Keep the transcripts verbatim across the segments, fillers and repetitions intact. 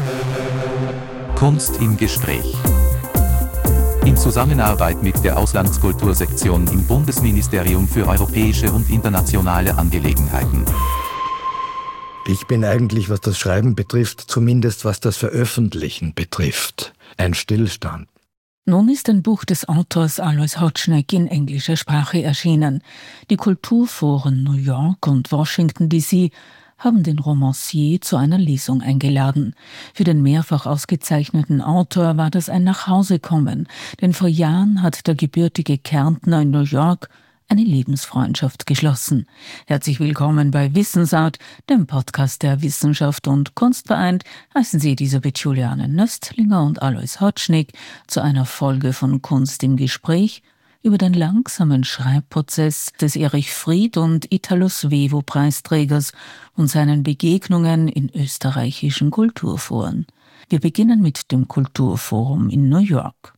Kunst im Gespräch. In Zusammenarbeit mit der Auslandskultursektion im Bundesministerium für europäische und internationale Angelegenheiten. Ich bin eigentlich, was das Schreiben betrifft, zumindest was das Veröffentlichen betrifft, ein Stillstand. Nun ist ein Buch des Autors Alois Hotschneck in englischer Sprache erschienen. Die Kulturforen New York und Washington D C haben den Romancier zu einer Lesung eingeladen. Für den mehrfach ausgezeichneten Autor war das ein Nachhausekommen, denn vor Jahren hat der gebürtige Kärntner in New York eine Lebensfreundschaft geschlossen. Herzlich willkommen bei Wissensart, dem Podcast der Wissenschaft und Kunst vereint, heißen Sie Elisabeth Juliane Nöstlinger und Alois Hotschneck zu einer Folge von Kunst im Gespräch über den langsamen Schreibprozess des Erich Fried und Italo Svevo Preisträgers und seinen Begegnungen in österreichischen Kulturforen. Wir beginnen mit dem Kulturforum in New York.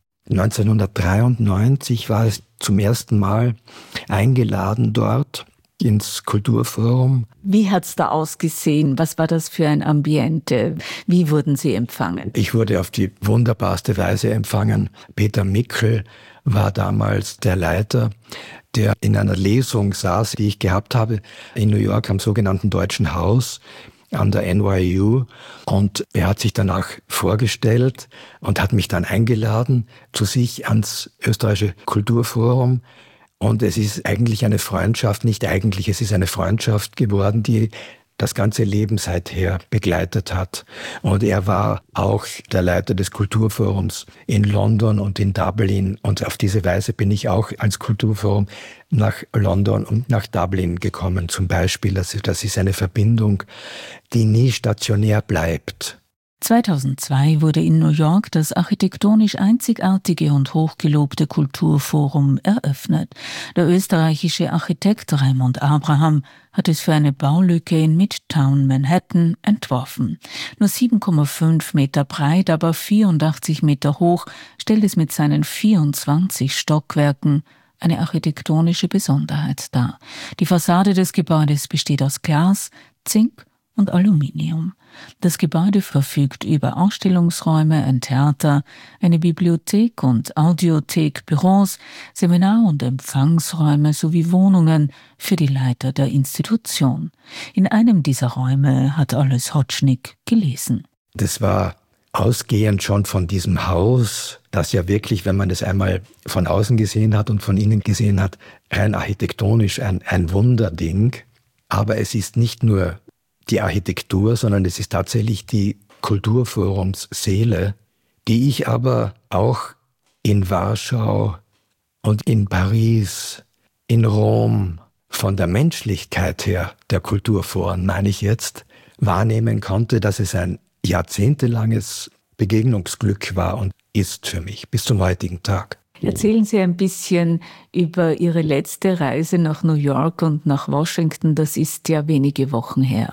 neunzehnhundertdreiundneunzig war es zum ersten Mal eingeladen dort ins Kulturforum. Wie hat's da ausgesehen? Was war das für ein Ambiente? Wie wurden Sie empfangen? Ich wurde auf die wunderbarste Weise empfangen. Peter Mickel war damals der Leiter, der in einer Lesung saß, die ich gehabt habe in New York am sogenannten Deutschen Haus an der N Y U, und er hat sich danach vorgestellt und hat mich dann eingeladen zu sich ans österreichische Kulturforum. Und es ist eigentlich eine Freundschaft, nicht eigentlich, es ist eine Freundschaft geworden, die das ganze Leben seither begleitet hat. Und er war auch der Leiter des Kulturforums in London und in Dublin. Und auf diese Weise bin ich auch als Kulturforum nach London und nach Dublin gekommen. Zum Beispiel, das ist eine Verbindung, die nie stationär bleibt. zweitausendzwei wurde in New York das architektonisch einzigartige und hochgelobte Kulturforum eröffnet. Der österreichische Architekt Raimund Abraham hat es für eine Baulücke in Midtown Manhattan entworfen. Nur sieben Komma fünf Meter breit, aber vierundachtzig Meter hoch, stellt es mit seinen vierundzwanzig Stockwerken eine architektonische Besonderheit dar. Die Fassade des Gebäudes besteht aus Glas, Zink und Aluminium. Das Gebäude verfügt über Ausstellungsräume, ein Theater, eine Bibliothek und Audiothek, Büros, Seminar- und Empfangsräume sowie Wohnungen für die Leiter der Institution. In einem dieser Räume hat Alois Hotschneck gelesen. Das war ausgehend schon von diesem Haus, das ja wirklich, wenn man es einmal von außen gesehen hat und von innen gesehen hat, rein architektonisch ein, ein Wunderding. Aber es ist nicht nur die Architektur, sondern es ist tatsächlich die Kulturforumsseele, die ich aber auch in Warschau und in Paris, in Rom, von der Menschlichkeit her der Kulturforen, meine ich jetzt, wahrnehmen konnte, dass es ein jahrzehntelanges Begegnungsglück war und ist für mich bis zum heutigen Tag. Erzählen Sie ein bisschen über Ihre letzte Reise nach New York und nach Washington. Das ist ja wenige Wochen her.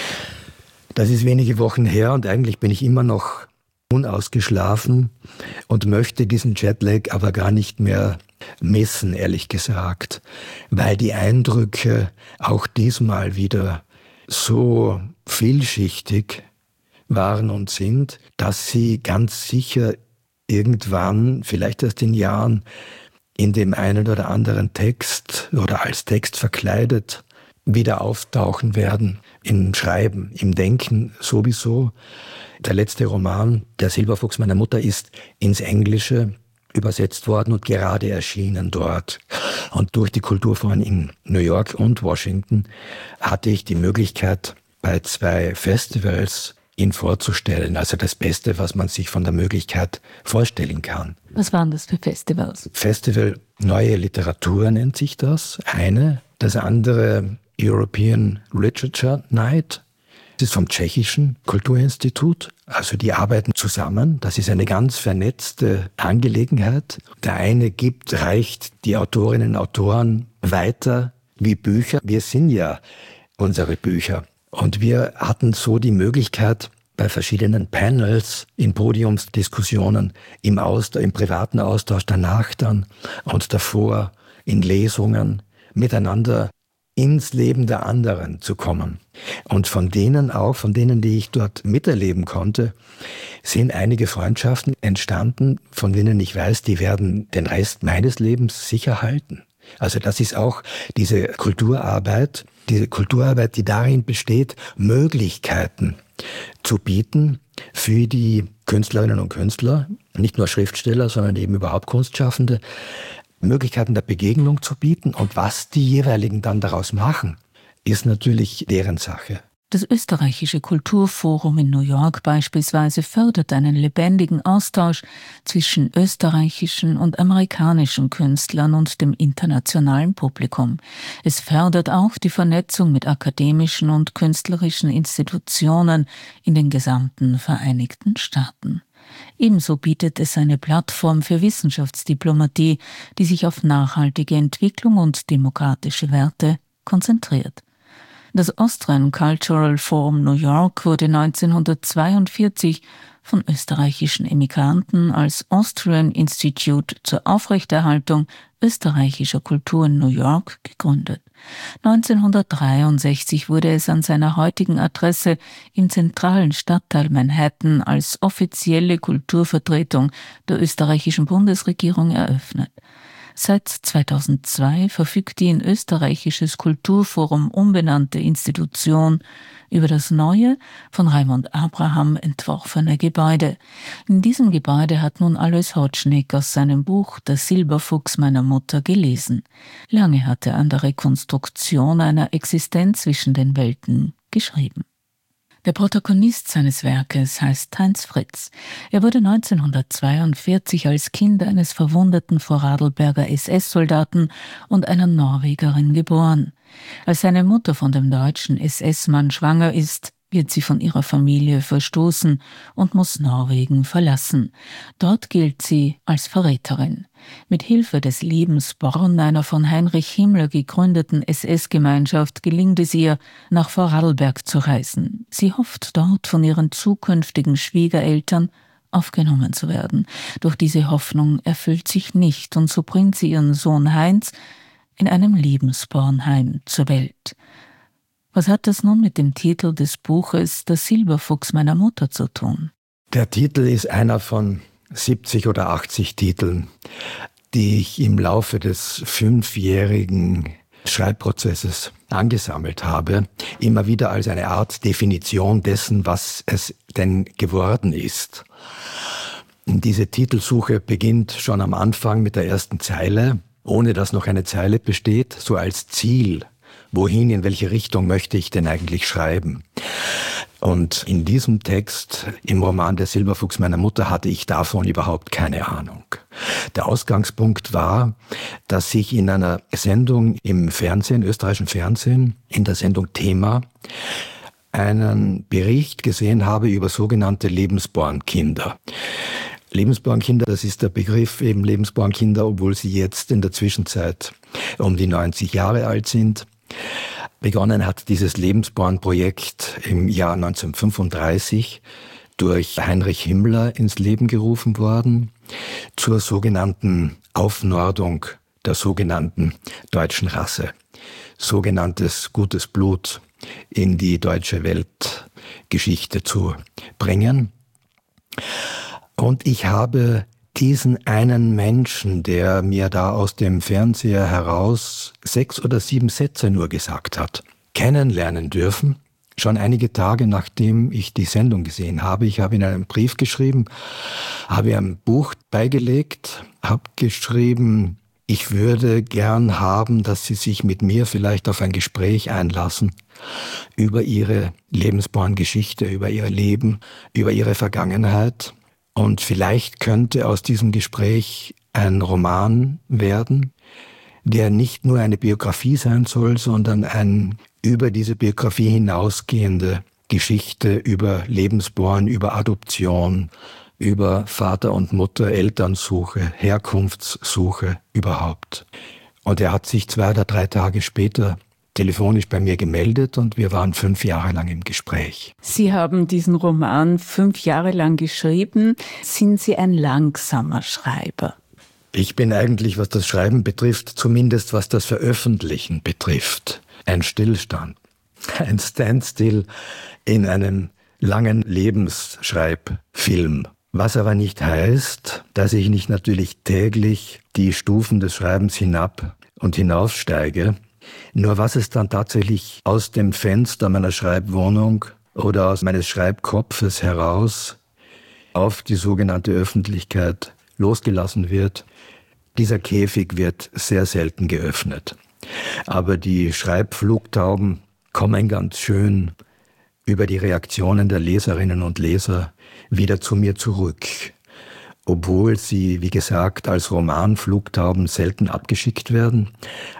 Das ist wenige Wochen her und eigentlich bin ich immer noch unausgeschlafen und möchte diesen Jetlag aber gar nicht mehr missen, ehrlich gesagt, weil die Eindrücke auch diesmal wieder so vielschichtig waren und sind, dass sie ganz sicher irgendwann, vielleicht erst in Jahren, in dem einen oder anderen Text oder als Text verkleidet wieder auftauchen werden. Im Schreiben, im Denken sowieso. Der letzte Roman, Der Silberfuchs meiner Mutter, ist ins Englische übersetzt worden und gerade erschienen dort. Und durch die Kulturforen in New York und Washington hatte ich die Möglichkeit, bei zwei Festivals ihn vorzustellen. Also das Beste, was man sich von der Möglichkeit vorstellen kann. Was waren das für Festivals? Festival Neue Literatur nennt sich das, eine. Das andere European Literature Night. Das ist vom Tschechischen Kulturinstitut. Also die arbeiten zusammen. Das ist eine ganz vernetzte Angelegenheit. Der eine gibt, reicht die Autorinnen und Autoren weiter wie Bücher. Wir sind ja unsere Bücher. Und wir hatten so die Möglichkeit, bei verschiedenen Panels, in Podiumsdiskussionen, im Austausch, im privaten Austausch danach dann und davor, in Lesungen, miteinander ins Leben der anderen zu kommen. Und von denen auch, von denen, die ich dort miterleben konnte, sind einige Freundschaften entstanden, von denen ich weiß, die werden den Rest meines Lebens sicher halten. Also das ist auch diese Kulturarbeit, diese Kulturarbeit, die darin besteht, Möglichkeiten zu bieten für die Künstlerinnen und Künstler, nicht nur Schriftsteller, sondern eben überhaupt Kunstschaffende, Möglichkeiten der Begegnung zu bieten. Und was die jeweiligen dann daraus machen, ist natürlich deren Sache. Das österreichische Kulturforum in New York beispielsweise fördert einen lebendigen Austausch zwischen österreichischen und amerikanischen Künstlern und dem internationalen Publikum. Es fördert auch die Vernetzung mit akademischen und künstlerischen Institutionen in den gesamten Vereinigten Staaten. Ebenso bietet es eine Plattform für Wissenschaftsdiplomatie, die sich auf nachhaltige Entwicklung und demokratische Werte konzentriert. Das Austrian Cultural Forum New York wurde neunzehnhundertzweiundvierzig von österreichischen Emigranten als Austrian Institute zur Aufrechterhaltung österreichischer Kultur in New York gegründet. neunzehnhundertdreiundsechzig wurde es an seiner heutigen Adresse im zentralen Stadtteil Manhattan als offizielle Kulturvertretung der österreichischen Bundesregierung eröffnet. Seit zweitausendzwei verfügt die in österreichisches Kulturforum umbenannte Institution über das neue, von Raimund Abraham entworfene Gebäude. In diesem Gebäude hat nun Alois Hotschneck aus seinem Buch »Der Silberfuchs meiner Mutter« gelesen. Lange hat er an der Rekonstruktion einer Existenz zwischen den Welten geschrieben. Der Protagonist seines Werkes heißt Heinz Fritz. Er wurde neunzehnhundertzweiundvierzig als Kind eines verwundeten Vorarlberger S S-Soldaten und einer Norwegerin geboren. Als seine Mutter von dem deutschen S S-Mann schwanger ist, wird sie von ihrer Familie verstoßen und muss Norwegen verlassen. Dort gilt sie als Verräterin. Mit Hilfe des Lebensborn, einer von Heinrich Himmler gegründeten S S-Gemeinschaft, gelingt es ihr, nach Vorarlberg zu reisen. Sie hofft dort, von ihren zukünftigen Schwiegereltern aufgenommen zu werden. Doch diese Hoffnung erfüllt sich nicht und so bringt sie ihren Sohn Heinz in einem Lebensbornheim zur Welt. Was hat das nun mit dem Titel des Buches »Der Silberfuchs meiner Mutter« zu tun? Der Titel ist einer von siebzig oder achtzig Titeln, die ich im Laufe des fünfjährigen Schreibprozesses angesammelt habe, immer wieder als eine Art Definition dessen, was es denn geworden ist. Diese Titelsuche beginnt schon am Anfang mit der ersten Zeile, ohne dass noch eine Zeile besteht, so als Ziel. Wohin, in welche Richtung möchte ich denn eigentlich schreiben? Und in diesem Text, im Roman »Der Silberfuchs meiner Mutter«, hatte ich davon überhaupt keine Ahnung. Der Ausgangspunkt war, dass ich in einer Sendung im Fernsehen, österreichischen Fernsehen, in der Sendung Thema, einen Bericht gesehen habe über sogenannte Lebensbornkinder. Lebensbornkinder, das ist der Begriff, eben Lebensbornkinder, obwohl sie jetzt in der Zwischenzeit um die neunzig Jahre alt sind. Begonnen hat dieses Lebensborn-Projekt im Jahr neunzehnhundertfünfunddreißig durch Heinrich Himmler ins Leben gerufen worden, zur sogenannten Aufnordung der sogenannten deutschen Rasse. Sogenanntes gutes Blut in die deutsche Weltgeschichte zu bringen. Und ich habe diesen einen Menschen, der mir da aus dem Fernseher heraus sechs oder sieben Sätze nur gesagt hat, kennenlernen dürfen. Schon einige Tage nachdem ich die Sendung gesehen habe. Ich habe ihm einen Brief geschrieben, habe ihm ein Buch beigelegt, habe geschrieben, ich würde gern haben, dass Sie sich mit mir vielleicht auf ein Gespräch einlassen über Ihre Lebensborngeschichte, über Ihr Leben, über Ihre Vergangenheit. Und vielleicht könnte aus diesem Gespräch ein Roman werden, der nicht nur eine Biografie sein soll, sondern eine über diese Biografie hinausgehende Geschichte über Lebensborn, über Adoption, über Vater und Mutter, Elternsuche, Herkunftssuche überhaupt. Und er hat sich zwei oder drei Tage später telefonisch bei mir gemeldet und wir waren fünf Jahre lang im Gespräch. Sie haben diesen Roman fünf Jahre lang geschrieben. Sind Sie ein langsamer Schreiber? Ich bin eigentlich, was das Schreiben betrifft, zumindest was das Veröffentlichen betrifft, ein Stillstand, ein Standstill in einem langen Lebensschreibfilm. Was aber nicht heißt, dass ich nicht natürlich täglich die Stufen des Schreibens hinab und hinaufsteige. Nur was es dann tatsächlich aus dem Fenster meiner Schreibwohnung oder aus meines Schreibkopfes heraus auf die sogenannte Öffentlichkeit losgelassen wird, dieser Käfig wird sehr selten geöffnet. Aber die Schreibflugtauben kommen ganz schön über die Reaktionen der Leserinnen und Leser wieder zu mir zurück. Obwohl sie, wie gesagt, als Romanflugtauben selten abgeschickt werden.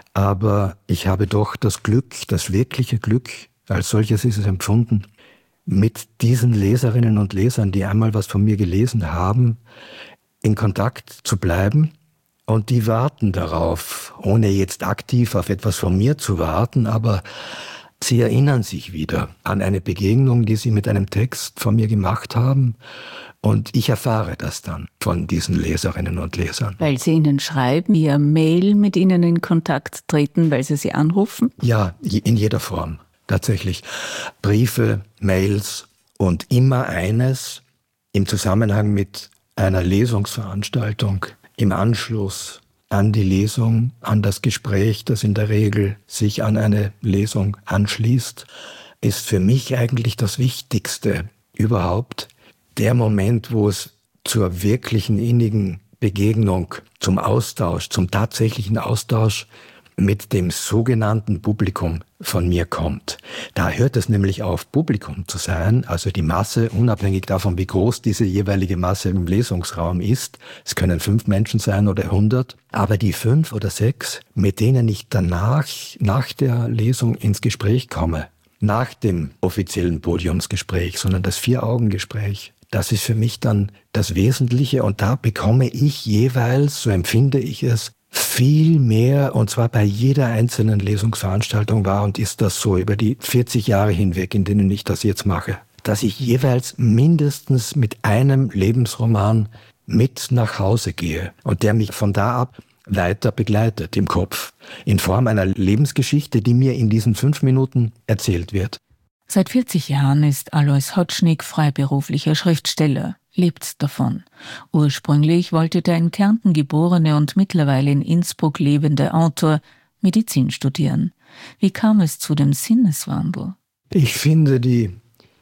Aber ich habe doch das Glück, das wirkliche Glück, als solches ist es empfunden, mit diesen Leserinnen und Lesern, die einmal was von mir gelesen haben, in Kontakt zu bleiben. Und die warten darauf, ohne jetzt aktiv auf etwas von mir zu warten, aber sie erinnern sich wieder an eine Begegnung, die sie mit einem Text von mir gemacht haben. Und ich erfahre das dann von diesen Leserinnen und Lesern. Weil sie ihnen schreiben, via Mail mit ihnen in Kontakt treten, weil sie sie anrufen? Ja, in jeder Form, tatsächlich. Briefe, Mails und immer eines im Zusammenhang mit einer Lesungsveranstaltung im Anschluss an die Lesung, an das Gespräch, das in der Regel sich an eine Lesung anschließt, ist für mich eigentlich das Wichtigste überhaupt. Der Moment, wo es zur wirklichen innigen Begegnung, zum Austausch, zum tatsächlichen Austausch mit dem sogenannten Publikum von mir kommt. Da hört es nämlich auf, Publikum zu sein, also die Masse, unabhängig davon, wie groß diese jeweilige Masse im Lesungsraum ist. Es können fünf Menschen sein oder hundert, aber die fünf oder sechs, mit denen ich danach, nach der Lesung ins Gespräch komme, nach dem offiziellen Podiumsgespräch, sondern das Vier-Augen-Gespräch, das ist für mich dann das Wesentliche und da bekomme ich jeweils, so empfinde ich es, viel mehr, und zwar bei jeder einzelnen Lesungsveranstaltung war und ist das so über die vierzig Jahre hinweg, in denen ich das jetzt mache, dass ich jeweils mindestens mit einem Lebensroman mit nach Hause gehe und der mich von da ab weiter begleitet im Kopf, in Form einer Lebensgeschichte, die mir in diesen fünf Minuten erzählt wird. Seit vierzig Jahren ist Alois Hotschnig freiberuflicher Schriftsteller, lebt davon. Ursprünglich wollte der in Kärnten geborene und mittlerweile in Innsbruck lebende Autor Medizin studieren. Wie kam es zu dem Sinneswandel? Ich finde die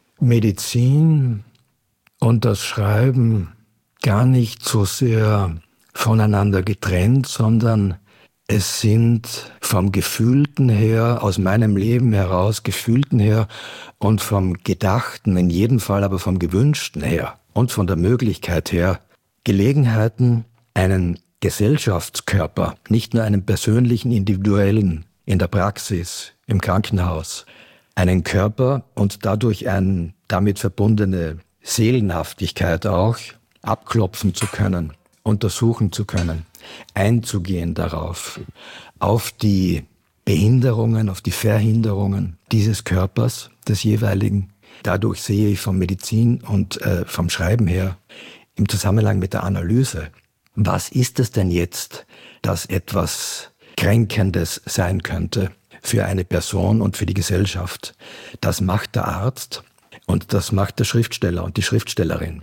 Medizin und das Schreiben gar nicht so sehr voneinander getrennt, sondern es sind vom Gefühlten her, aus meinem Leben heraus, Gefühlten her und vom Gedachten, in jedem Fall aber vom Gewünschten her und von der Möglichkeit her, Gelegenheiten, einen Gesellschaftskörper, nicht nur einen persönlichen, individuellen, in der Praxis, im Krankenhaus, einen Körper und dadurch eine damit verbundene Seelenhaftigkeit auch abklopfen zu können, untersuchen zu können, einzugehen darauf, auf die Behinderungen, auf die Verhinderungen dieses Körpers, des jeweiligen. Dadurch sehe ich von Medizin und äh, vom Schreiben her im Zusammenhang mit der Analyse, was ist es denn jetzt, das etwas Kränkendes sein könnte für eine Person und für die Gesellschaft. Das macht der Arzt und das macht der Schriftsteller und die Schriftstellerin.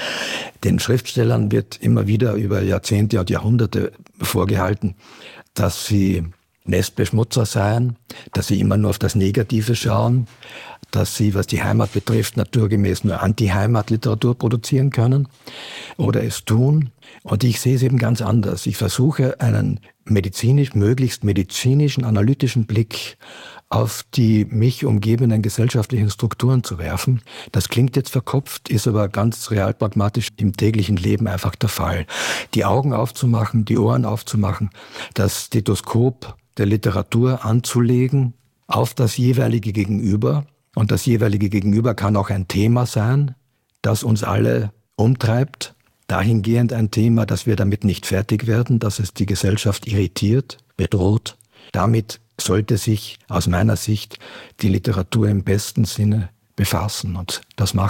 Den Schriftstellern wird immer wieder über Jahrzehnte und Jahrhunderte vorgehalten, dass sie Nestbeschmutzer seien, dass sie immer nur auf das Negative schauen, dass sie, was die Heimat betrifft, naturgemäß nur Anti-Heimat-Literatur produzieren können oder es tun. Und ich sehe es eben ganz anders. Ich versuche einen medizinisch, möglichst medizinischen, analytischen Blick auf die mich umgebenden gesellschaftlichen Strukturen zu werfen. Das klingt jetzt verkopft, ist aber ganz real pragmatisch im täglichen Leben einfach der Fall. Die Augen aufzumachen, die Ohren aufzumachen, das Stethoskop der Literatur anzulegen auf das jeweilige Gegenüber. Und das jeweilige Gegenüber kann auch ein Thema sein, das uns alle umtreibt. Dahingehend ein Thema, dass wir damit nicht fertig werden, dass es die Gesellschaft irritiert, bedroht. Damit sollte sich aus meiner Sicht die Literatur im besten Sinne befassen und das mache ich.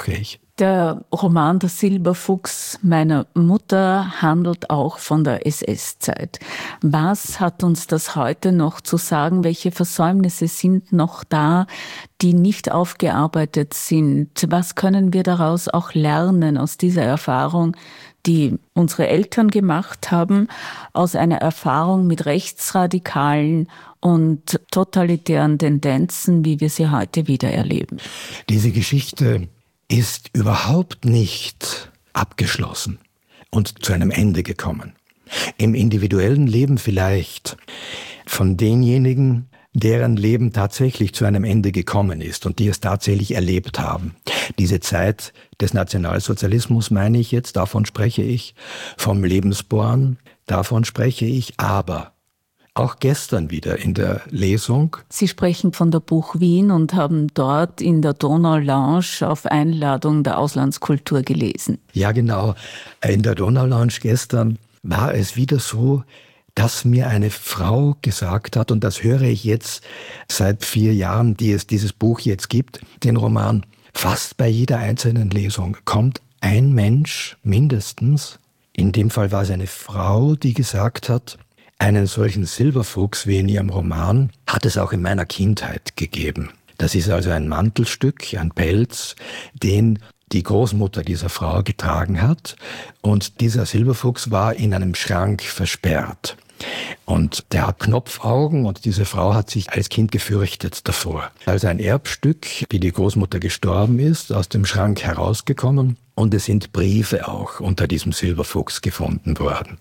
Der Roman Der Silberfuchs meiner Mutter handelt auch von der S S-Zeit. Was hat uns das heute noch zu sagen? Welche Versäumnisse sind noch da, die nicht aufgearbeitet sind? Was können wir daraus auch lernen aus dieser Erfahrung, die unsere Eltern gemacht haben, aus einer Erfahrung mit rechtsradikalen und totalitären Tendenzen, wie wir sie heute wieder erleben? Diese Geschichte ist überhaupt nicht abgeschlossen und zu einem Ende gekommen. Im individuellen Leben vielleicht von denjenigen, deren Leben tatsächlich zu einem Ende gekommen ist und die es tatsächlich erlebt haben. Diese Zeit des Nationalsozialismus meine ich jetzt, davon spreche ich, vom Lebensborn, davon spreche ich, aber auch gestern wieder in der Lesung. Sie sprechen von der Buch Wien und haben dort in der Donau-Lounge auf Einladung der Auslandskultur gelesen. Ja, genau. In der Donau-Lounge gestern war es wieder so, dass mir eine Frau gesagt hat, und das höre ich jetzt seit vier Jahren, die es dieses Buch jetzt gibt, den Roman, fast bei jeder einzelnen Lesung kommt ein Mensch mindestens, in dem Fall war es eine Frau, die gesagt hat, einen solchen Silberfuchs wie in ihrem Roman hat es auch in meiner Kindheit gegeben. Das ist also ein Mantelstück, ein Pelz, den die Großmutter dieser Frau getragen hat. Und dieser Silberfuchs war in einem Schrank versperrt. Und der hat Knopfaugen und diese Frau hat sich als Kind gefürchtet davor. Also ein Erbstück, wie die Großmutter gestorben ist, aus dem Schrank herausgekommen. Und es sind Briefe auch unter diesem Silberfuchs gefunden worden.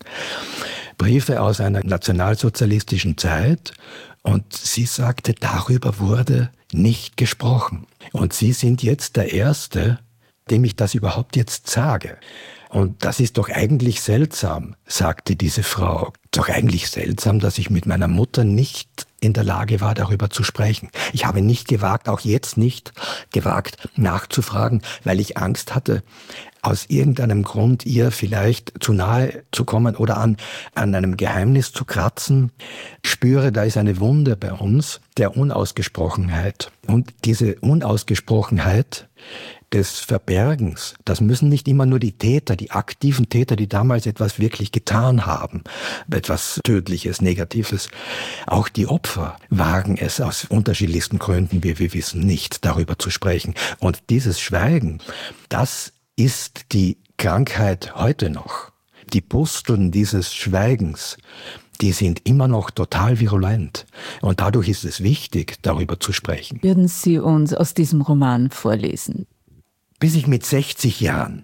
Briefe aus einer nationalsozialistischen Zeit. Und sie sagte, darüber wurde nicht gesprochen. Und Sie sind jetzt der Erste, dem ich das überhaupt jetzt sage. Und das ist doch eigentlich seltsam, sagte diese Frau. Doch eigentlich seltsam, dass ich mit meiner Mutter nicht in der Lage war, darüber zu sprechen. Ich habe nicht gewagt, auch jetzt nicht gewagt, nachzufragen, weil ich Angst hatte, aus irgendeinem Grund ihr vielleicht zu nahe zu kommen oder an, an einem Geheimnis zu kratzen. Ich spüre, da ist eine Wunde bei uns der Unausgesprochenheit. Und diese Unausgesprochenheit des Verbergens, das müssen nicht immer nur die Täter, die aktiven Täter, die damals etwas wirklich getan haben, etwas Tödliches, Negatives. Auch die Opfer wagen es aus unterschiedlichsten Gründen, wie wir wissen, nicht darüber zu sprechen. Und dieses Schweigen, das ist die Krankheit heute noch. Die Pusteln dieses Schweigens, die sind immer noch total virulent. Und dadurch ist es wichtig, darüber zu sprechen. Würden Sie uns aus diesem Roman vorlesen? Bis ich mit sechzig Jahren,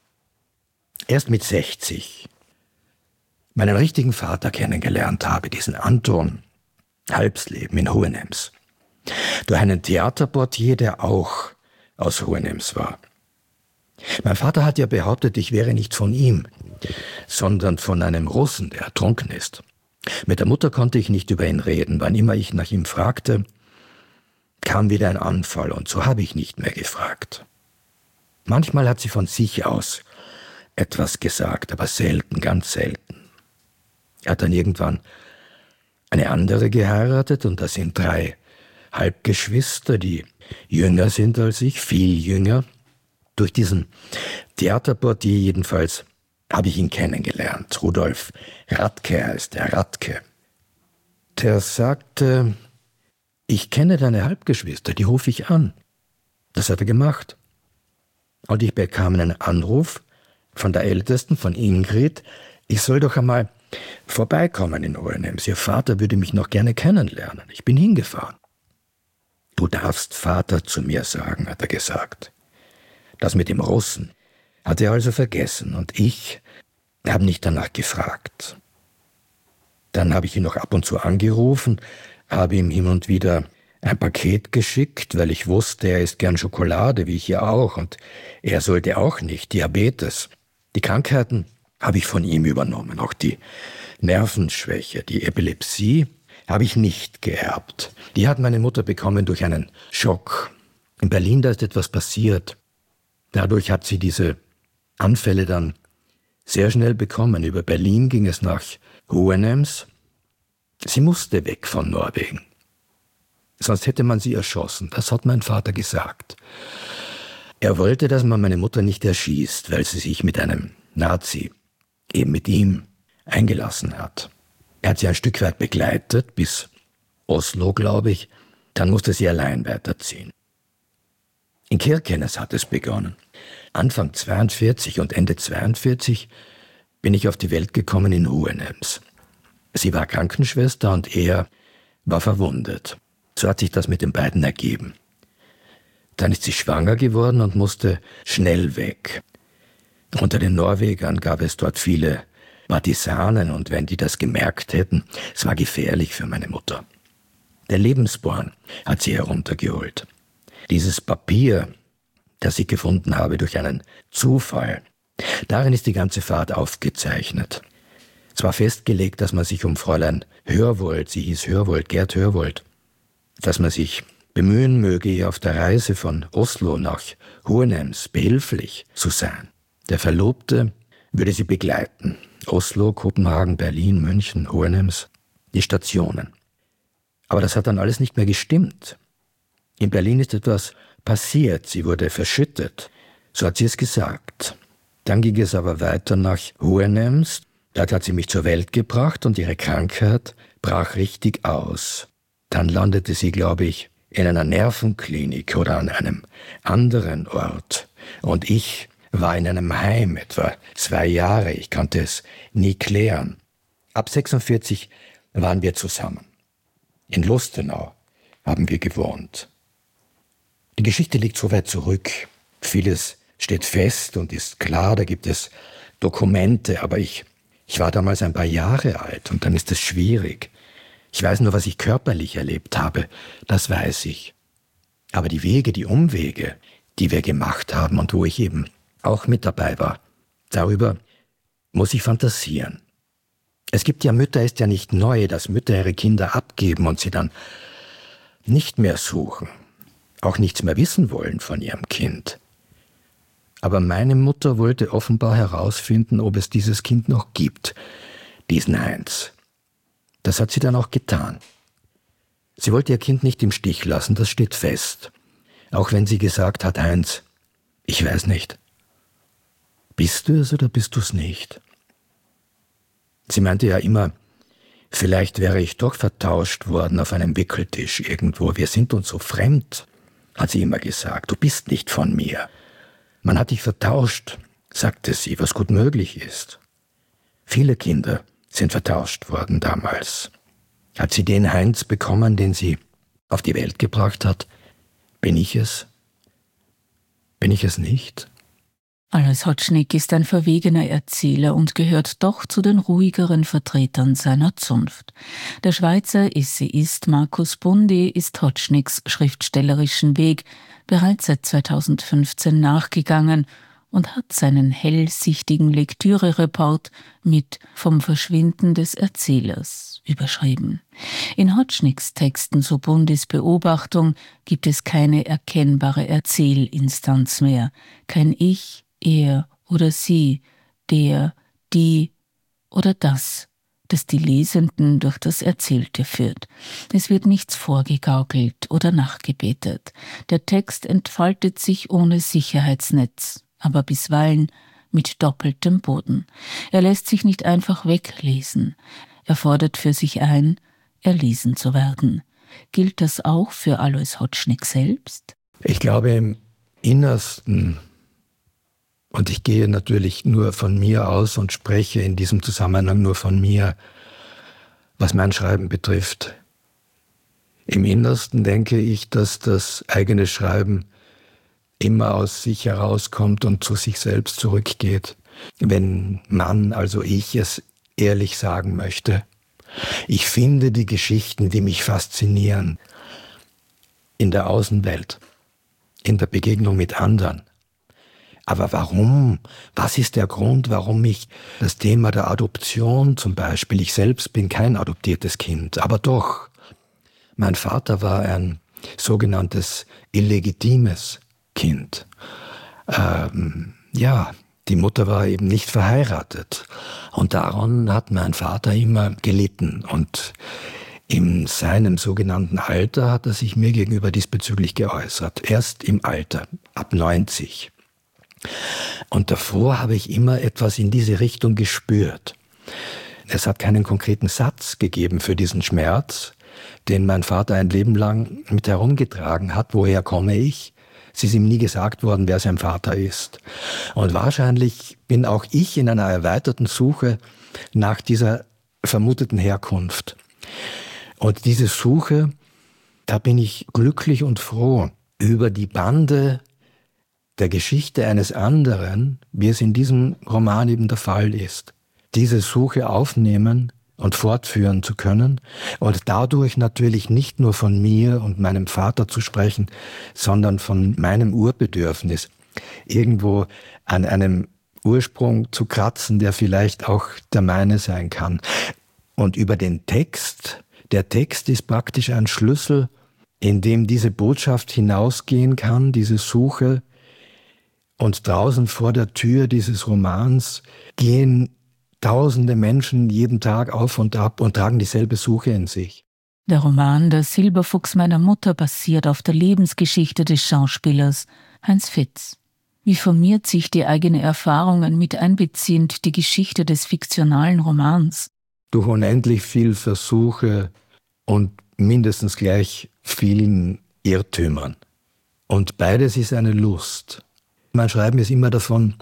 erst mit sechzig, meinen richtigen Vater kennengelernt habe, diesen Anton Halbsleben in Hohenems. Durch einen Theaterportier, der auch aus Hohenems war. Mein Vater hat ja behauptet, ich wäre nicht von ihm, sondern von einem Russen, der ertrunken ist. Mit der Mutter konnte ich nicht über ihn reden. Wann immer ich nach ihm fragte, kam wieder ein Anfall und so habe ich nicht mehr gefragt. Manchmal hat sie von sich aus etwas gesagt, aber selten, ganz selten. Er hat dann irgendwann eine andere geheiratet und das sind drei Halbgeschwister, die jünger sind als ich, viel jünger. Durch diesen Theaterportier jedenfalls habe ich ihn kennengelernt. Rudolf Radke heißt er, Radke. Der sagte, ich kenne deine Halbgeschwister, die rufe ich an. Das hat er gemacht. Und ich bekam einen Anruf von der Ältesten, von Ingrid, ich soll doch einmal vorbeikommen in Hohenems. Ihr Vater würde mich noch gerne kennenlernen. Ich bin hingefahren. Du darfst Vater zu mir sagen, hat er gesagt. Das mit dem Russen hat er also vergessen und ich habe nicht danach gefragt. Dann habe ich ihn noch ab und zu angerufen, habe ihm hin und wieder ein Paket geschickt, weil ich wusste, er isst gern Schokolade, wie ich ja auch, und er sollte auch nicht, Diabetes. Die Krankheiten habe ich von ihm übernommen, auch die Nervenschwäche, die Epilepsie habe ich nicht geerbt. Die hat meine Mutter bekommen durch einen Schock. In Berlin, da ist etwas passiert. Dadurch hat sie diese Anfälle dann sehr schnell bekommen. Über Berlin ging es nach Hohenems. Sie musste weg von Norwegen. Sonst hätte man sie erschossen. Das hat mein Vater gesagt. Er wollte, dass man meine Mutter nicht erschießt, weil sie sich mit einem Nazi, eben mit ihm, eingelassen hat. Er hat sie ein Stück weit begleitet, bis Oslo, glaube ich. Dann musste sie allein weiterziehen. In Kirkenes hat es begonnen. Anfang zweiundvierzig und Ende zweiundvierzig bin ich auf die Welt gekommen in Hohenems. Sie war Krankenschwester und er war verwundet. So hat sich das mit den beiden ergeben. Dann ist sie schwanger geworden und musste schnell weg. Unter den Norwegern gab es dort viele Partisanen und wenn die das gemerkt hätten, es war gefährlich für meine Mutter. Der Lebensborn hat sie heruntergeholt. Dieses Papier, das ich gefunden habe durch einen Zufall, darin ist die ganze Fahrt aufgezeichnet. Es war festgelegt, dass man sich um Fräulein Hörwold, sie hieß Hörwold, Gerd Hörwold, dass man sich bemühen möge, ihr auf der Reise von Oslo nach Hohenems behilflich zu sein. Der Verlobte würde sie begleiten. Oslo, Kopenhagen, Berlin, München, Hohenems, die Stationen. Aber das hat dann alles nicht mehr gestimmt. In Berlin ist etwas passiert, sie wurde verschüttet. So hat sie es gesagt. Dann ging es aber weiter nach Hohenems. Dort hat sie mich zur Welt gebracht und ihre Krankheit brach richtig aus. Dann landete sie, glaube ich, in einer Nervenklinik oder an einem anderen Ort. Und ich war in einem Heim etwa zwei Jahre. Ich konnte es nie klären. Ab sechsundvierzig waren wir zusammen. In Lustenau haben wir gewohnt. Die Geschichte liegt so weit zurück. Vieles steht fest und ist klar, da gibt es Dokumente, aber ich, ich war damals ein paar Jahre alt und dann ist es schwierig. Ich weiß nur, was ich körperlich erlebt habe, das weiß ich. Aber die Wege, die Umwege, die wir gemacht haben und wo ich eben auch mit dabei war, darüber muss ich fantasieren. Es gibt ja Mütter, ist ja nicht neu, dass Mütter ihre Kinder abgeben und sie dann nicht mehr suchen, auch nichts mehr wissen wollen von ihrem Kind. Aber meine Mutter wollte offenbar herausfinden, ob es dieses Kind noch gibt, diesen Heinz. Das hat sie dann auch getan. Sie wollte ihr Kind nicht im Stich lassen, das steht fest. Auch wenn sie gesagt hat, Heinz, ich weiß nicht. Bist du es oder bist du es nicht? Sie meinte ja immer, vielleicht wäre ich doch vertauscht worden auf einem Wickeltisch irgendwo. Wir sind uns so fremd, hat sie immer gesagt. Du bist nicht von mir. Man hat dich vertauscht, sagte sie, was gut möglich ist. Viele Kinder sind vertauscht worden damals. Hat sie den Heinz bekommen, den sie auf die Welt gebracht hat? Bin ich es? Bin ich es nicht? Alois Hotschneck ist ein verwegener Erzähler und gehört doch zu den ruhigeren Vertretern seiner Zunft. Der Schweizer Essayist Markus Bunde ist Hotschnecks schriftstellerischen Weg bereits seit zweitausendfünfzehn nachgegangen und hat seinen hellsichtigen Lektüre-Report mit »Vom Verschwinden des Erzählers« überschrieben. In Hotschnecks Texten, so Bundes Beobachtung, gibt es keine erkennbare Erzählinstanz mehr, kein Ich, er oder sie, der, die oder das, das die Lesenden durch das Erzählte führt. Es wird nichts vorgegaukelt oder nachgebetet. Der Text entfaltet sich ohne Sicherheitsnetz, aber bisweilen mit doppeltem Boden. Er lässt sich nicht einfach weglesen. Er fordert für sich ein, erlesen zu werden. Gilt das auch für Alois Hotschneck selbst? Ich glaube im Innersten, und ich gehe natürlich nur von mir aus und spreche in diesem Zusammenhang nur von mir, was mein Schreiben betrifft. Im Innersten denke ich, dass das eigene Schreiben immer aus sich herauskommt und zu sich selbst zurückgeht. Wenn man, also ich, es ehrlich sagen möchte. Ich finde die Geschichten, die mich faszinieren, in der Außenwelt, in der Begegnung mit anderen. Aber warum? Was ist der Grund, warum mich das Thema der Adoption zum Beispiel, ich selbst bin kein adoptiertes Kind, aber doch, mein Vater war ein sogenanntes illegitimes Kind. Ähm, ja, die Mutter war eben nicht verheiratet und daran hat mein Vater immer gelitten und In seinem sogenannten Alter hat er sich mir gegenüber diesbezüglich geäußert. Erst im Alter, ab neunzig. Und davor habe ich immer etwas in diese Richtung gespürt. Es hat keinen konkreten Satz gegeben für diesen Schmerz, den mein Vater ein Leben lang mit herumgetragen hat. Woher komme ich? Es ist ihm nie gesagt worden, wer sein Vater ist. Und wahrscheinlich bin auch ich in einer erweiterten Suche nach dieser vermuteten Herkunft. Und diese Suche, da bin ich glücklich und froh über die Bande der Geschichte eines anderen, wie es in diesem Roman eben der Fall ist. Diese Suche aufnehmen und fortführen zu können und dadurch natürlich nicht nur von mir und meinem Vater zu sprechen, sondern von meinem Urbedürfnis, irgendwo an einem Ursprung zu kratzen, der vielleicht auch der meine sein kann. Und über den Text, der Text ist praktisch ein Schlüssel, in dem diese Botschaft hinausgehen kann, diese Suche. Und draußen vor der Tür dieses Romans gehen tausende Menschen jeden Tag auf und ab und tragen dieselbe Suche in sich. Der Roman Der Silberfuchs meiner Mutter basiert auf der Lebensgeschichte des Schauspielers Heinz Fitz. Wie formiert sich die eigene Erfahrungen mit einbeziehend die Geschichte des fiktionalen Romans? Durch unendlich viel Versuche und mindestens gleich vielen Irrtümern. Und beides ist eine Lust. Mein Schreiben ist immer davon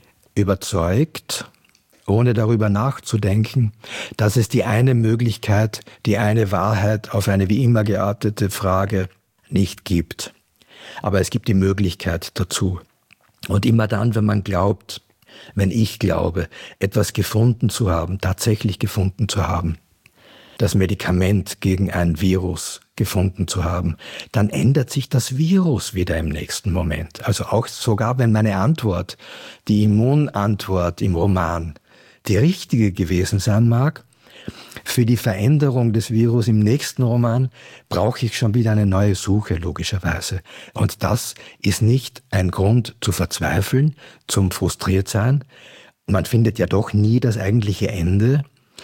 überzeugt, ohne darüber nachzudenken, dass es die eine Möglichkeit, die eine Wahrheit auf eine wie immer geartete Frage nicht gibt. Aber es gibt die Möglichkeit dazu. Und immer dann, wenn man glaubt, wenn ich glaube, etwas gefunden zu haben, tatsächlich gefunden zu haben, das Medikament gegen ein Virus gefunden zu haben, dann ändert sich das Virus wieder im nächsten Moment. Also auch sogar, wenn meine Antwort, die Immunantwort im Roman, die richtige gewesen sein mag, für die Veränderung des Virus im nächsten Roman brauche ich schon wieder eine neue Suche, logischerweise. Und das ist nicht ein Grund zu verzweifeln, zum Frustriertsein. Man findet ja doch nie das eigentliche Ende.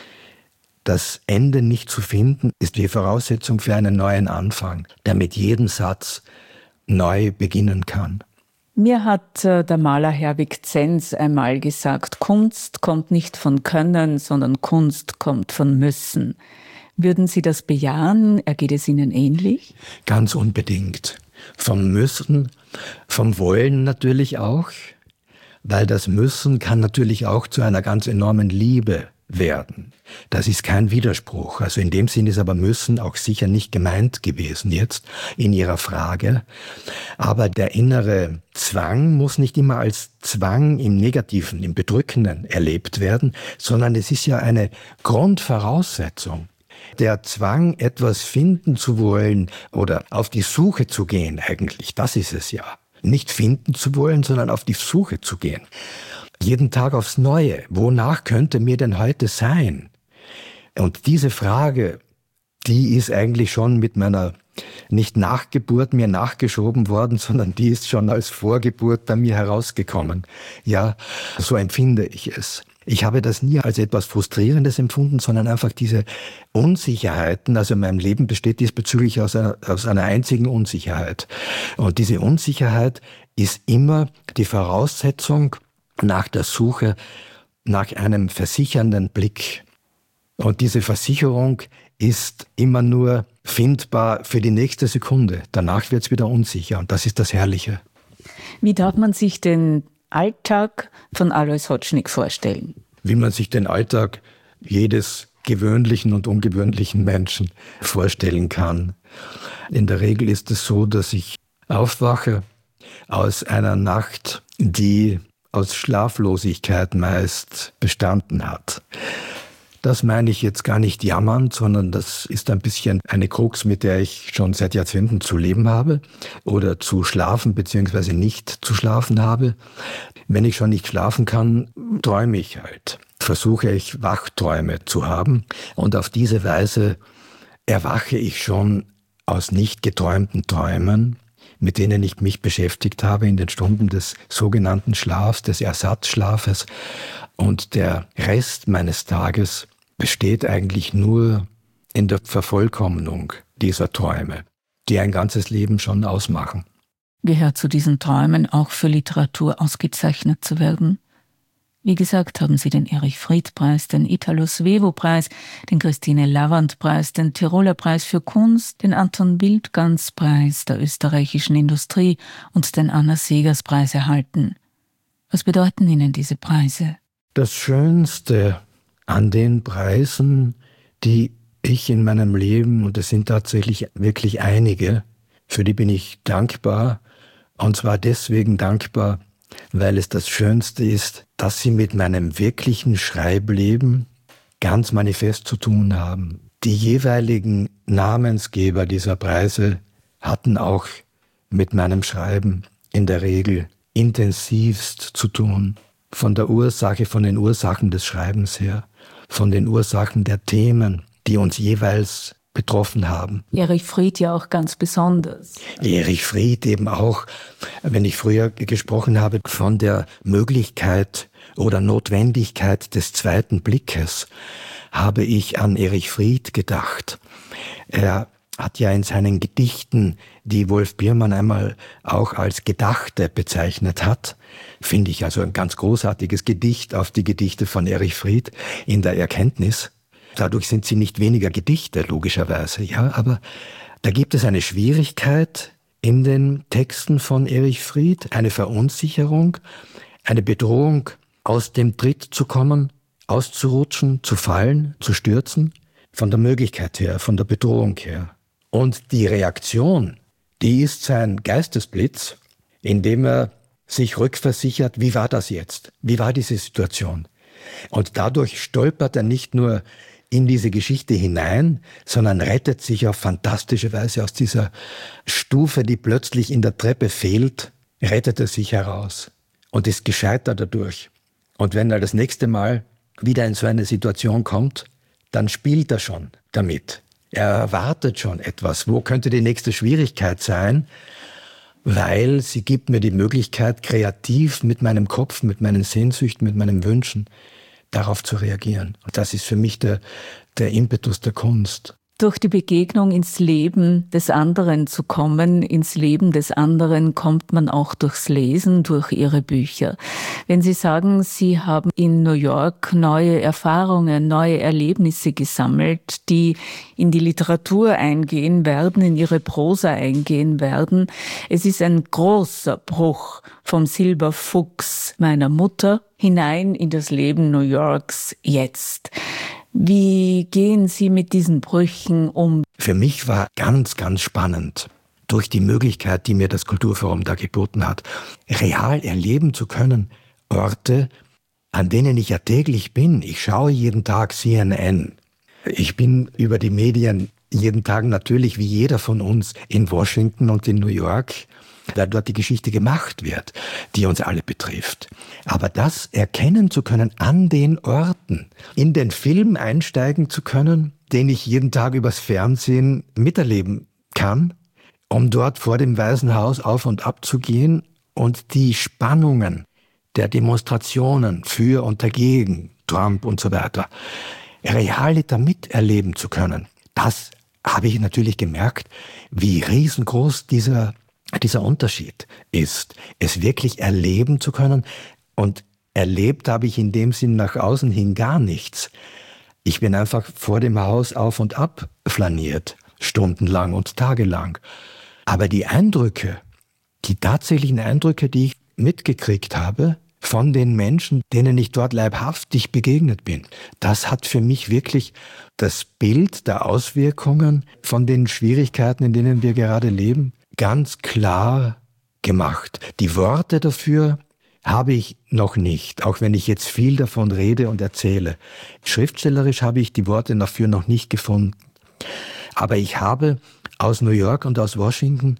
Das Ende nicht zu finden, ist die Voraussetzung für einen neuen Anfang, der mit jedem Satz neu beginnen kann. Mir hat äh, der Maler Herwig Zenz einmal gesagt, Kunst kommt nicht von Können, sondern Kunst kommt von Müssen. Würden Sie das bejahen? Ergeht es Ihnen ähnlich? Ganz unbedingt. Vom Müssen, vom Wollen natürlich auch, weil das Müssen kann natürlich auch zu einer ganz enormen Liebe werden. Das ist kein Widerspruch. Also in dem Sinn ist aber Müssen auch sicher nicht gemeint gewesen jetzt in Ihrer Frage. Aber der innere Zwang muss nicht immer als Zwang im Negativen, im Bedrückenden erlebt werden, sondern es ist ja eine Grundvoraussetzung. Der Zwang, etwas finden zu wollen oder auf die Suche zu gehen eigentlich, das ist es ja. Nicht finden zu wollen, sondern auf die Suche zu gehen. Jeden Tag aufs Neue. Wonach könnte mir denn heute sein? Und diese Frage, die ist eigentlich schon mit meiner nicht Nachgeburt mir nachgeschoben worden, sondern die ist schon als Vorgeburt bei mir herausgekommen. Ja, so empfinde ich es. Ich habe das nie als etwas Frustrierendes empfunden, sondern einfach diese Unsicherheiten. Also mein Leben besteht diesbezüglich aus einer, aus einer einzigen Unsicherheit. Und diese Unsicherheit ist immer die Voraussetzung nach der Suche nach einem versichernden Blick. Und diese Versicherung ist immer nur findbar für die nächste Sekunde. Danach wird es wieder unsicher und das ist das Herrliche. Wie darf man sich den Alltag von Alois Hotschnig vorstellen? Wie man sich den Alltag jedes gewöhnlichen und ungewöhnlichen Menschen vorstellen kann. In der Regel ist es so, dass ich aufwache aus einer Nacht, die aus Schlaflosigkeit meist bestanden hat. Das meine ich jetzt gar nicht jammernd, sondern das ist ein bisschen eine Krux, mit der ich schon seit Jahrzehnten zu leben habe oder zu schlafen bzw. nicht zu schlafen habe. Wenn ich schon nicht schlafen kann, träume ich halt. Versuche ich Wachträume zu haben und auf diese Weise erwache ich schon aus nicht geträumten Träumen, mit denen ich mich beschäftigt habe in den Stunden des sogenannten Schlafs, des Ersatzschlafes. Und der Rest meines Tages besteht eigentlich nur in der Vervollkommnung dieser Träume, die ein ganzes Leben schon ausmachen. Gehört zu diesen Träumen auch für Literatur ausgezeichnet zu werden? Wie gesagt, haben Sie den Erich-Fried-Preis, den Italo-Svevo-Preis, den Christine-Lavand-Preis, den Tiroler Preis für Kunst, den Anton-Wildgans-Preis der österreichischen Industrie und den Anna-Segers-Preis erhalten. Was bedeuten Ihnen diese Preise? Das Schönste an den Preisen, die ich in meinem Leben, und es sind tatsächlich wirklich einige, für die bin ich dankbar, und zwar deswegen dankbar, weil es das Schönste ist, dass sie mit meinem wirklichen Schreibleben ganz manifest zu tun haben. Die jeweiligen Namensgeber dieser Preise hatten auch mit meinem Schreiben in der Regel intensivst zu tun. Von der Ursache, von den Ursachen des Schreibens her, von den Ursachen der Themen, die uns jeweils betroffen haben. Erich Fried ja auch ganz besonders. Erich Fried eben auch, wenn ich früher gesprochen habe von der Möglichkeit oder Notwendigkeit des zweiten Blickes, habe ich an Erich Fried gedacht. Er hat ja in seinen Gedichten, die Wolf Biermann einmal auch als Gedachte bezeichnet hat, finde ich also ein ganz großartiges Gedicht auf die Gedichte von Erich Fried in der Erkenntnis. Dadurch sind sie nicht weniger Gedichte, logischerweise, ja, aber da gibt es eine Schwierigkeit in den Texten von Erich Fried, eine Verunsicherung, eine Bedrohung, aus dem Tritt zu kommen, auszurutschen, zu fallen, zu stürzen, von der Möglichkeit her, von der Bedrohung her. Und die Reaktion, die ist sein Geistesblitz, indem er sich rückversichert, wie war das jetzt? Wie war diese Situation? Und dadurch stolpert er nicht nur in diese Geschichte hinein, sondern rettet sich auf fantastische Weise aus dieser Stufe, die plötzlich in der Treppe fehlt, rettet er sich heraus und ist gescheitert dadurch. Und wenn er das nächste Mal wieder in so eine Situation kommt, dann spielt er schon damit. Er erwartet schon etwas. Wo könnte die nächste Schwierigkeit sein? Weil sie gibt mir die Möglichkeit, kreativ mit meinem Kopf, mit meinen Sehnsüchten, mit meinen Wünschen darauf zu reagieren. Und das ist für mich der, der Impetus der Kunst. Durch die Begegnung ins Leben des anderen zu kommen, ins Leben des anderen kommt man auch durchs Lesen, durch Ihre Bücher. Wenn Sie sagen, Sie haben in New York neue Erfahrungen, neue Erlebnisse gesammelt, die in die Literatur eingehen werden, in Ihre Prosa eingehen werden. Es ist ein großer Bruch vom Silberfuchs meiner Mutter hinein in das Leben New Yorks jetzt. Wie gehen Sie mit diesen Brüchen um? Für mich war ganz, ganz spannend, durch die Möglichkeit, die mir das Kulturforum da geboten hat, real erleben zu können, Orte, an denen ich ja täglich bin. Ich schaue jeden Tag C N N. Ich bin über die Medien jeden Tag natürlich wie jeder von uns in Washington und in New York, da dort die Geschichte gemacht wird, die uns alle betrifft. Aber das erkennen zu können an den Orten, in den Film einsteigen zu können, den ich jeden Tag übers Fernsehen miterleben kann, um dort vor dem Weißen Haus auf und ab zu gehen und die Spannungen der Demonstrationen für und dagegen, Trump und so weiter, real da miterleben zu können. Das habe ich natürlich gemerkt, wie riesengroß dieser dieser Unterschied ist, es wirklich erleben zu können. Und erlebt habe ich in dem Sinn nach außen hin gar nichts. Ich bin einfach vor dem Haus auf und ab flaniert, stundenlang und tagelang. Aber die Eindrücke, die tatsächlichen Eindrücke, die ich mitgekriegt habe von den Menschen, denen ich dort leibhaftig begegnet bin, das hat für mich wirklich das Bild der Auswirkungen von den Schwierigkeiten, in denen wir gerade leben, ganz klar gemacht. Die Worte dafür habe ich noch nicht, auch wenn ich jetzt viel davon rede und erzähle. Schriftstellerisch habe ich die Worte dafür noch nicht gefunden. Aber ich habe aus New York und aus Washington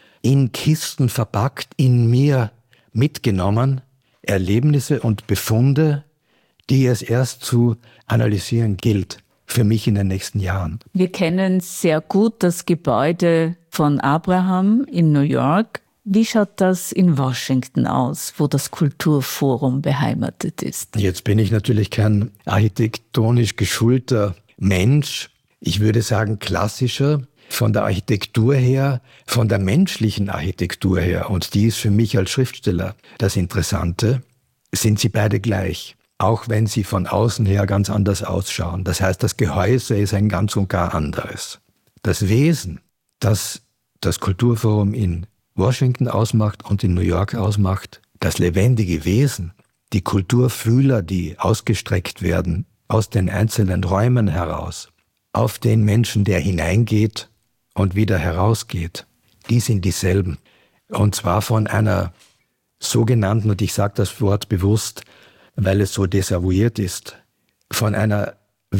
in Kisten verpackt, in mir mitgenommen, Erlebnisse und Befunde, die es erst zu analysieren gilt. Für mich in den nächsten Jahren. Wir kennen sehr gut das Gebäude von Abraham in New York. Wie schaut das in Washington aus, wo das Kulturforum beheimatet ist? Jetzt bin ich natürlich kein architektonisch geschulter Mensch. ich würde sagen, klassischer von der Architektur her, von der menschlichen Architektur her, und die ist für mich als Schriftsteller das Interessante, sind sie beide gleich, auch wenn sie von außen her ganz anders ausschauen. Das heißt, das Gehäuse ist ein ganz und gar anderes. Das Wesen, das das Kulturforum in Washington ausmacht und in New York ausmacht, das lebendige Wesen, die Kulturfühler, die ausgestreckt werden aus den einzelnen Räumen heraus, auf den Menschen, der hineingeht und wieder herausgeht, die sind dieselben. Und zwar von einer sogenannten, und ich sage das Wort bewusst, weil es so desavouiert ist, von einer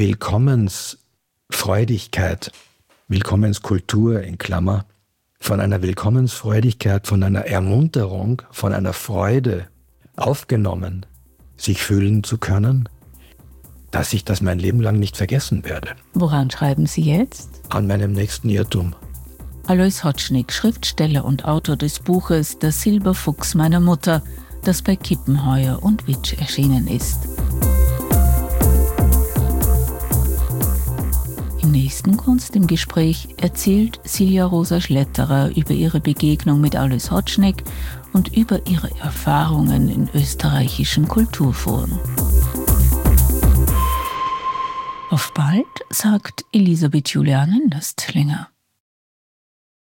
Willkommensfreudigkeit, Willkommenskultur in Klammer, von einer Willkommensfreudigkeit, von einer Ermunterung, von einer Freude aufgenommen, sich fühlen zu können, dass ich das mein Leben lang nicht vergessen werde. Woran schreiben Sie jetzt? An meinem nächsten Irrtum. Alois Hotschnig, Schriftsteller und Autor des Buches Der Silberfuchs meiner Mutter, das bei Kippenheuer und Witsch erschienen ist. Im nächsten Kunst im Gespräch erzählt Silja Rosa Schletterer über ihre Begegnung mit Alois Hotschnig und über ihre Erfahrungen in österreichischen Kulturforen. Auf bald, sagt Elisabeth Juliane Nöstlinger.